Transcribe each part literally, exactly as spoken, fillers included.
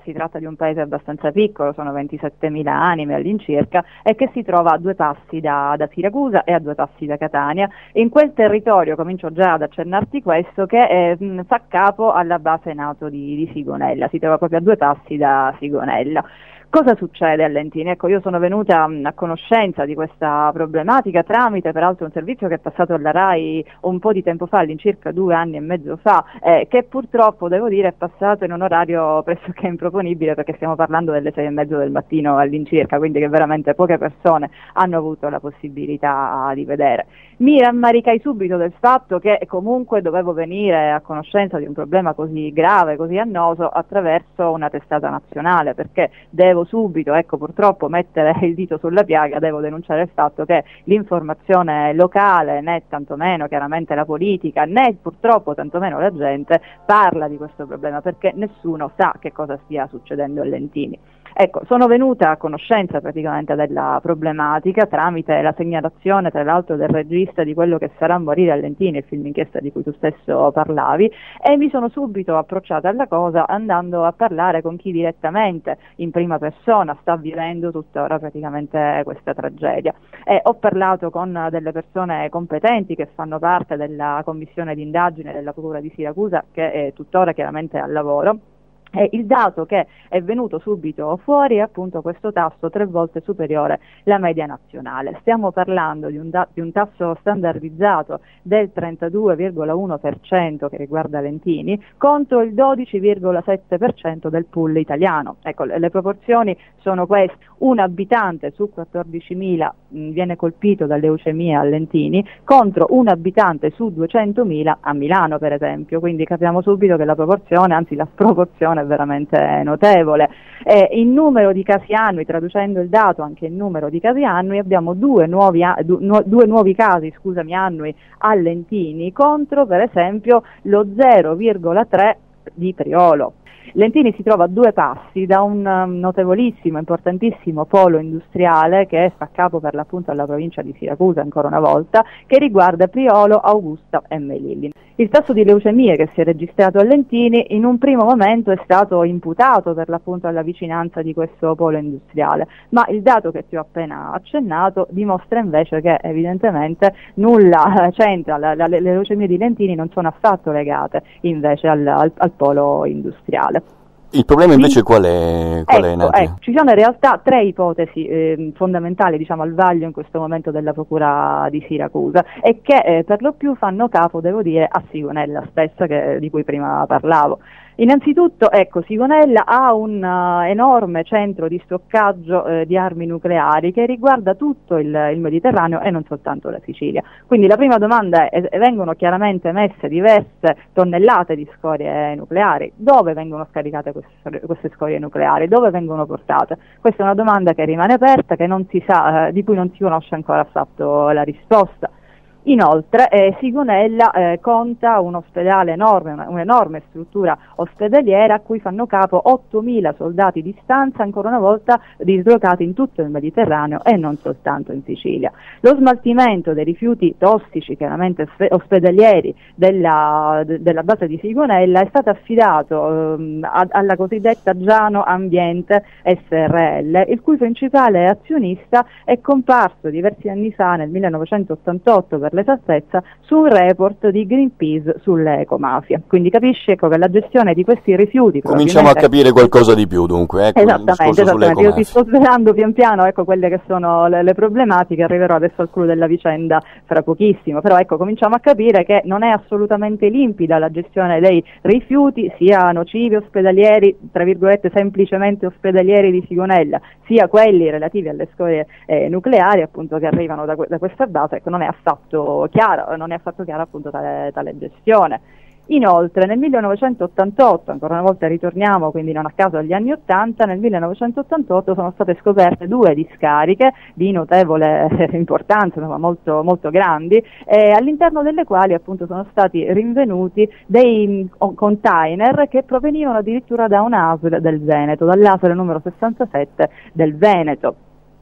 si tratta di un paese abbastanza piccolo, sono ventisettemila anime all'incirca, e che si trova a due passi da, da Siracusa e a due passi da Catania. In quel territorio, comincio già ad accennarti questo, che eh, mh, fa capo alla base NATO di, di Sigonella, si trova proprio a due passi da Sigonella. Cosa succede a Lentini? Ecco, io sono venuta mh, a conoscenza di questa problematica tramite peraltro un servizio che è passato alla RAI un po' di tempo fa, all'incirca due anni e mezzo fa, eh, che purtroppo devo dire è passato in un orario pressoché improponibile, perché stiamo parlando delle sei e mezzo del mattino all'incirca, quindi che veramente poche persone hanno avuto la possibilità di vedere. Mi rammaricai subito del fatto che comunque dovevo venire a conoscenza di un problema così grave, così annoso, attraverso una testata nazionale, perché devo subito, ecco, purtroppo mettere il dito sulla piaga, devo denunciare il fatto che l'informazione locale, né tantomeno chiaramente la politica, né purtroppo tantomeno la gente parla di questo problema, perché nessuno sa che cosa stia succedendo a Lentini. Ecco, sono venuta a conoscenza praticamente della problematica tramite la segnalazione, tra l'altro, del regista di quello che sarà Morire a Lentini, il film inchiesta di cui tu stesso parlavi, e mi sono subito approcciata alla cosa andando a parlare con chi direttamente, in prima persona, sta vivendo tuttora praticamente questa tragedia. E ho parlato con delle persone competenti che fanno parte della commissione di indagine della Procura di Siracusa, che è tuttora chiaramente al lavoro. E il dato che è venuto subito fuori è appunto questo tasso tre volte superiore alla media nazionale. Stiamo parlando di un, da- di un tasso standardizzato del trentadue virgola uno per cento che riguarda Lentini contro il dodici virgola sette per cento del pool italiano. Ecco, le, le proporzioni sono queste: un abitante su quattordicimila mh, viene colpito da leucemia a Lentini contro un abitante su duecentomila a Milano, per esempio. Quindi capiamo subito che la proporzione, anzi la sproporzione, è veramente notevole. Eh, in numero di casi annui, traducendo il dato anche in numero di casi annui, abbiamo due nuovi, a, du, nu, due nuovi casi scusami, annui a Lentini contro per esempio lo zero virgola tre di Priolo. Lentini si trova a due passi da un um, notevolissimo, importantissimo polo industriale che fa capo per l'appunto alla provincia di Siracusa, ancora una volta, che riguarda Priolo, Augusta e Melilli. Il tasso di leucemie che si è registrato a Lentini in un primo momento è stato imputato per l'appunto alla vicinanza di questo polo industriale, ma il dato che ti ho appena accennato dimostra invece che evidentemente nulla c'entra, la, la, le leucemie di Lentini non sono affatto legate invece al, al, al polo industriale. Il problema invece qual è, qual ecco, è ecco, ci sono in realtà tre ipotesi eh, fondamentali, diciamo, al vaglio in questo momento della Procura di Siracusa, e che eh, per lo più fanno capo, devo dire, a Sigonella stessa, che, di cui prima parlavo. Innanzitutto, ecco, Sigonella ha un uh, enorme centro di stoccaggio eh, di armi nucleari che riguarda tutto il, il Mediterraneo e non soltanto la Sicilia. Quindi la prima domanda è: vengono chiaramente messe diverse tonnellate di scorie nucleari. Dove vengono scaricate queste, queste scorie nucleari? Dove vengono portate? Questa è una domanda che rimane aperta, che non si sa, eh, di cui non si conosce ancora affatto la risposta. Inoltre eh, Sigonella eh, conta un ospedale enorme, una, un'enorme struttura ospedaliera a cui fanno capo ottomila soldati di stanza, ancora una volta dislocati in tutto il Mediterraneo e non soltanto in Sicilia. Lo smaltimento dei rifiuti tossici, chiaramente ospedalieri, della, de, della base di Sigonella è stato affidato ehm, a, alla cosiddetta Giano Ambiente S R L, il cui principale azionista è comparso diversi anni fa, nel millenovecentottantotto, per l'esattezza, su un report di Greenpeace sulle ecomafie. Quindi capisci, ecco, che la gestione di questi rifiuti cominciamo a capire qualcosa di più, dunque, ecco, esattamente, esattamente. Io ti sto svelando pian piano, ecco, quelle che sono le, le problematiche. Arriverò adesso al clou della vicenda fra pochissimo, però ecco, cominciamo a capire che non è assolutamente limpida la gestione dei rifiuti, sia nocivi ospedalieri, tra virgolette semplicemente ospedalieri, di Sigonella, sia quelli relativi alle scorie eh, nucleari, appunto, che arrivano da, da questa base. Ecco, non è affatto chiaro, non è affatto chiara appunto tale, tale gestione. Inoltre nel millenovecentottantotto, ancora una volta ritorniamo quindi non a caso agli anni ottanta, nel millenovecentottantotto sono state scoperte due discariche di notevole importanza, insomma, molto, molto grandi, eh, all'interno delle quali appunto sono stati rinvenuti dei container che provenivano addirittura da un'A S L del Veneto, dall'A S L numero sessantasette del Veneto.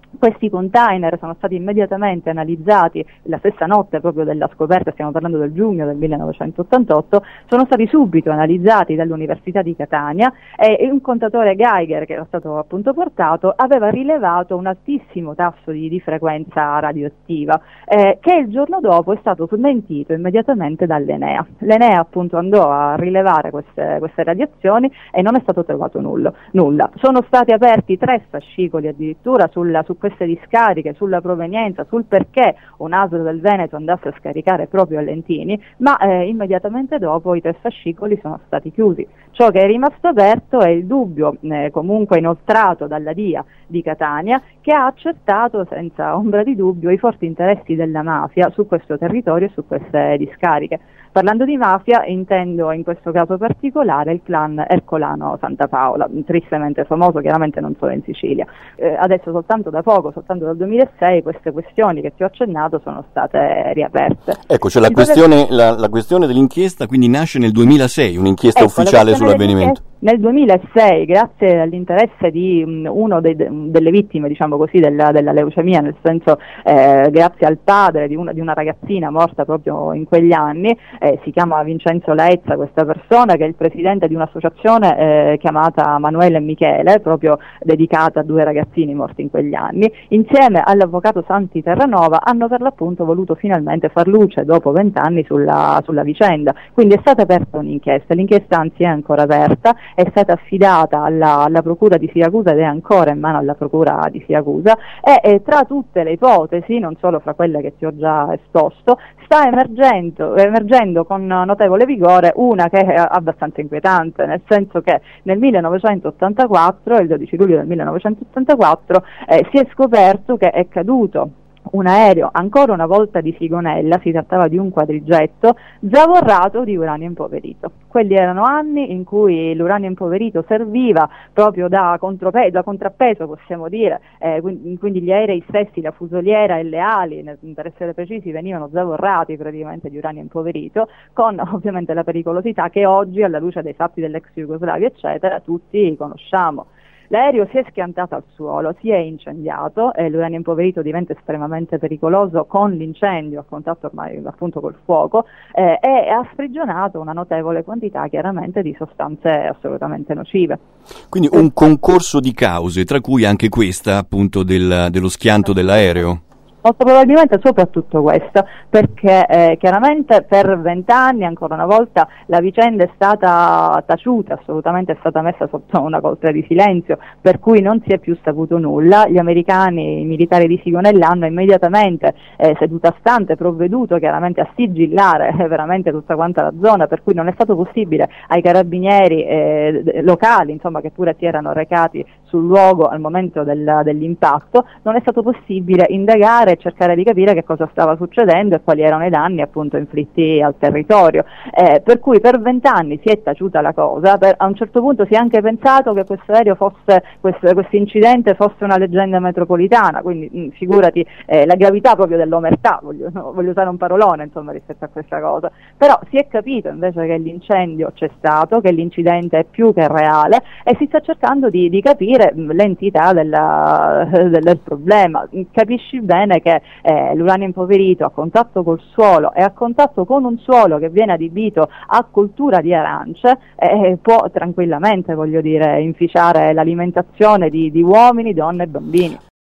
Questi container sono stati immediatamente analizzati la stessa notte proprio della scoperta, stiamo parlando del giugno del millenovecentottantotto, sono stati subito analizzati dall'Università di Catania e un contatore Geiger che era stato appunto portato aveva rilevato un altissimo tasso di, di frequenza radioattiva eh, che il giorno dopo è stato smentito immediatamente dall'Enea. L'Enea appunto andò a rilevare queste, queste radiazioni e non è stato trovato nullo, nulla. Sono stati aperti tre fascicoli addirittura sulla, su queste discariche, sulla provenienza, sul perché un A S L del Veneto andasse a scaricare proprio a Lentini, ma eh, immediatamente dopo i tre fascicoli sono stati chiusi. Ciò che è rimasto aperto è il dubbio eh, comunque inoltrato dalla D I A di Catania, che ha accertato senza ombra di dubbio i forti interessi della mafia su questo territorio e su queste discariche. Parlando di mafia intendo in questo caso particolare il clan Ercolano Santa Paola, tristemente famoso chiaramente non solo in Sicilia. Eh, adesso soltanto da poco, soltanto dal duemilasei, queste questioni che ti ho accennato sono state riaperte. Ecco, cioè la questione, la, la questione dell'inchiesta quindi nasce nel duemilasei, un'inchiesta ecco, ufficiale sull'avvenimento. Nel duemilasei, grazie all'interesse di um, uno dei, de, delle vittime, diciamo così, della, della leucemia, nel senso eh, grazie al padre di una, di una ragazzina morta proprio in quegli anni, eh, si chiama Vincenzo Laezza questa persona, che è il presidente di un'associazione eh, chiamata Manuele e Michele, proprio dedicata a due ragazzini morti in quegli anni, insieme all'avvocato Santi Terranova hanno per l'appunto voluto finalmente far luce dopo vent'anni sulla, sulla vicenda, quindi è stata aperta un'inchiesta, l'inchiesta anzi è ancora aperta, è stata affidata alla, alla Procura di Siracusa ed è ancora in mano alla Procura di Siracusa e, e tra tutte le ipotesi, non solo fra quelle che ti ho già esposto, sta emergendo, emergendo con notevole vigore una che è abbastanza inquietante, nel senso che nel millenovecentottantaquattro, il dodici luglio del millenovecentottantaquattro, eh, si è scoperto che è caduto un aereo, ancora una volta di Sigonella, si trattava di un quadrigetto, zavorrato di uranio impoverito. Quelli erano anni in cui l'uranio impoverito serviva proprio da, contrope- da contrappeso, possiamo dire, eh, quindi gli aerei stessi, la fusoliera e le ali, per essere precisi, venivano zavorrati praticamente di uranio impoverito, con ovviamente la pericolosità che oggi, alla luce dei fatti dell'ex Jugoslavia, eccetera, tutti conosciamo. L'aereo si è schiantato al suolo, si è incendiato e l'uranio impoverito diventa estremamente pericoloso con l'incendio, a contatto ormai appunto col fuoco, eh, e ha sprigionato una notevole quantità chiaramente di sostanze assolutamente nocive. Quindi un concorso di cause, tra cui anche questa appunto del, dello schianto dell'aereo? Molto probabilmente soprattutto questo, perché eh, chiaramente per vent'anni ancora una volta la vicenda è stata taciuta, assolutamente è stata messa sotto una coltre di silenzio, per cui non si è più saputo nulla. Gli americani, i militari di Sigonella, hanno immediatamente eh, seduta stante provveduto chiaramente a sigillare eh, veramente tutta quanta la zona, per cui non è stato possibile ai carabinieri eh, locali, insomma, che pure si erano recati sul luogo al momento del, dell'impatto, non è stato possibile indagare e cercare di capire che cosa stava succedendo e quali erano i danni appunto inflitti al territorio, eh, per cui per vent'anni si è taciuta la cosa. Per, a un certo punto si è anche pensato che questo aereo fosse, questo, questo incidente fosse una leggenda metropolitana, quindi mh, figurati eh, la gravità proprio dell'omertà, voglio, no, voglio usare un parolone insomma rispetto a questa cosa, però si è capito invece che l'incendio c'è stato, che l'incidente è più che reale e si sta cercando di, di capire mh, l'entità della, del, del problema. Capisci bene che eh, l'uranio impoverito a contatto col suolo e a contatto con un suolo che viene adibito a coltura di arance eh, può tranquillamente, voglio dire, inficiare l'alimentazione di, di uomini, donne e bambini.